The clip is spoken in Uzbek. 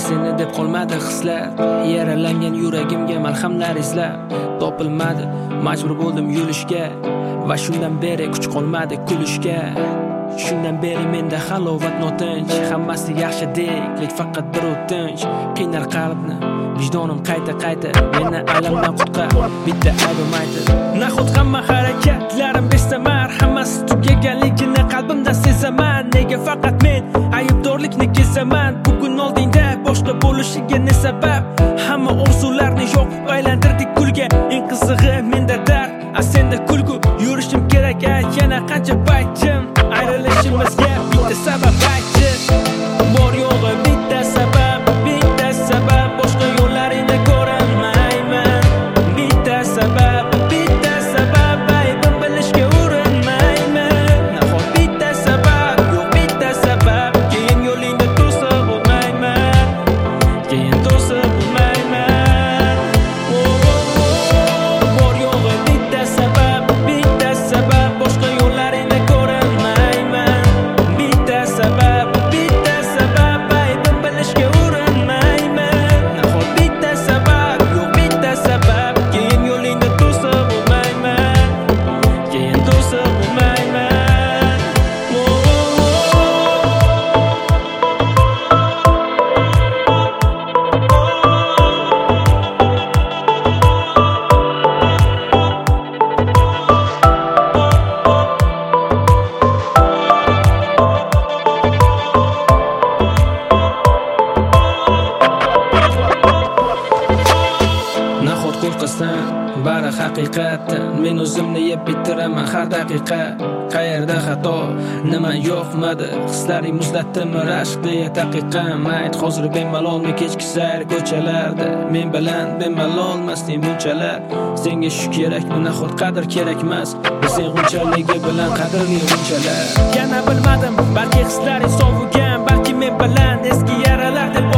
seni deb qolmadi hislar, yaralangan yuragimga malhamlar izlab topilmadi, majbur bo'ldim yurishga va shundan beri kuch qolmadi kulishga. Shundan beri menda halovat notinch, hammasi yaxshidek, lek faqat bir o'tinch qiynar qalbni vijdonim qayta meni alamdan qutqar, bitta aybim aytib. Nahot hamma harakatlarim besamar, hammasi tugaganligini qalbimdan sezaman. Nega faqat men aybdorlikni kesaman? Bugun oldingda boshqa bo'lishiga ne sabab? Hamma orzularni yo'q aylantirdik kulga. Eng qizig'i menda dard, a senda kulgu. Yurishim kerak, ayt yana qancha baytim. Ayrılışımızga bitta sabab aytchi. Bor yo'g'i bitta sabab, boshqa yo'llaringni ko'rmayman. Bitta sabab, aybim bilishga urinmayman. Nahot bitta sabab, yo'q bitta sabab, keyin yo'lingda to'sib bo'lmayman, Bor yo'g'i bitta sabab, boshqa yo'llaringni ko'rmayman. Bitta sabab, aybim bilishga urinmayman. Nahot bitta sabab, yo'q bitta sabab, keyin yo'lingda to'sib bo'lmayman, Nahot qo'rqasan, bari haqiqatdan, men o'zimni yeb bitiraman har daqiqa. Qayerda xato, nima yo'qmadi, hislaring muzlatdimi rashk deya taqiqam. Ayt hozir bemalolmi kechki sayr ko'chalarda, men bilan bemalolmasding bunchalar. Senga shu kerakmi, nahot qadr kerakmas, sen g'unchaligi bilan qadrli g'unchalar. Yana bilmadim, balki hislaring sovigan, balki men bilan eski yaralar deb